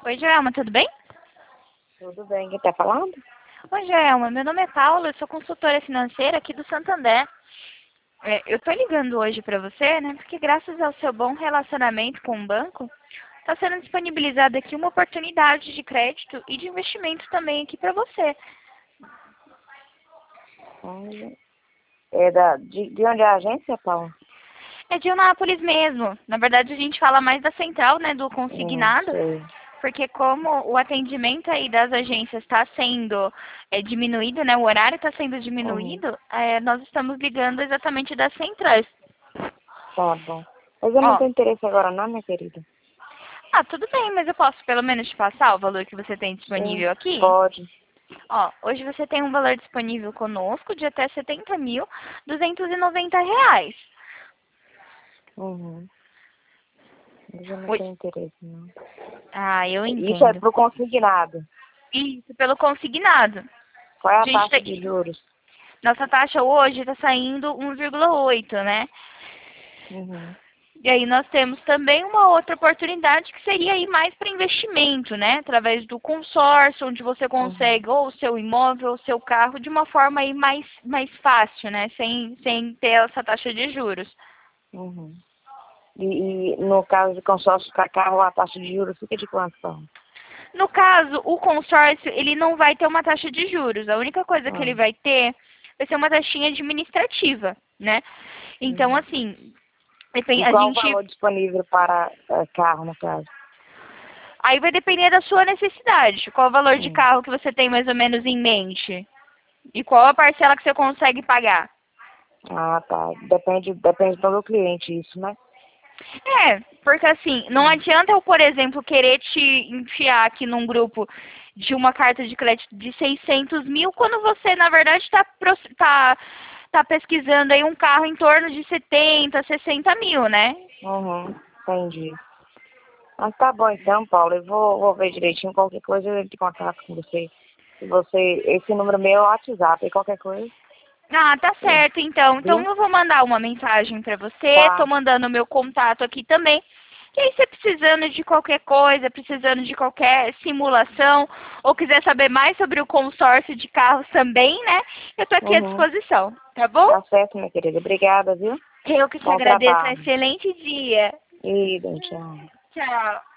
Oi, Joelma, tudo bem? Tudo bem, quem tá falando? Oi, Joelma, meu nome é Paula, eu sou consultora financeira aqui do Santander. Eu tô ligando hoje pra você, né, porque graças ao seu bom relacionamento com o banco, está sendo disponibilizada aqui uma oportunidade de crédito e de investimento também aqui pra você. Olha, de onde é a agência, Paula? É de Eunápolis mesmo. Na verdade, a gente fala mais da central, né, do consignado, Sei. porque como o atendimento aí das agências está sendo diminuído, né, o horário está sendo Uhum, diminuído, nós estamos ligando exatamente das centrais. tá bom. Mas eu não Ó, tenho interesse agora não, minha querida. tudo bem, mas eu posso pelo menos te passar o valor que você tem Sim, disponível aqui? pode. Ó, hoje você tem um valor disponível conosco de até 70.290 reais. Uhum. Mas eu não Oi. tenho interesse, não. Ah, eu Isso é entendo. pro consignado. Isso, pelo consignado. Qual é A a gente taxa tem... de juros? Nossa taxa hoje está saindo 1,8, né? Uhum, E aí nós temos também uma outra oportunidade que seria aí mais para investimento, né? Através do consórcio, onde você uhum, consegue ou o seu imóvel ou o seu carro de uma forma aí mais fácil, né? Sem ter essa taxa de juros. uhum. E no caso de consórcio para carro, a taxa de juros fica de quanto, Paula? No caso, o consórcio, ele não vai ter uma taxa de juros. A única coisa que ele Ah, vai ser uma taxinha administrativa, né? Então, uhum. assim, E a qual o gente valor disponível para carro, no caso? aí vai depender da sua necessidade. Qual o valor de Hum. carro que você tem mais ou menos em mente? E qual a parcela que você consegue pagar? Ah, tá. Depende do cliente isso, né? Porque assim, não Hum. adianta eu, por exemplo, querer te enfiar aqui num grupo de uma carta de crédito de 600 mil, quando você, na verdade, tá pesquisando aí um carro em torno de 70, 60 mil, né? Uhum, entendi. Mas tá bom então, Paulo. Eu vou ver direitinho. Qualquer coisa eu entro em contato com você. Esse número meu é o WhatsApp. E qualquer coisa, Ah, tá certo, então. Então viu? eu vou mandar uma mensagem pra você, tô Tá. mandando o meu contato aqui também. E aí, você precisando de qualquer coisa, precisando de qualquer simulação, ou quiser saber mais sobre o consórcio de carros também, né? Eu tô aqui à Uhum. disposição, tá bom? Tá certo, minha querida. Obrigada, viu? Eu que te Bom agradeço. Um trabalho. excelente dia. E, tchau. Tchau.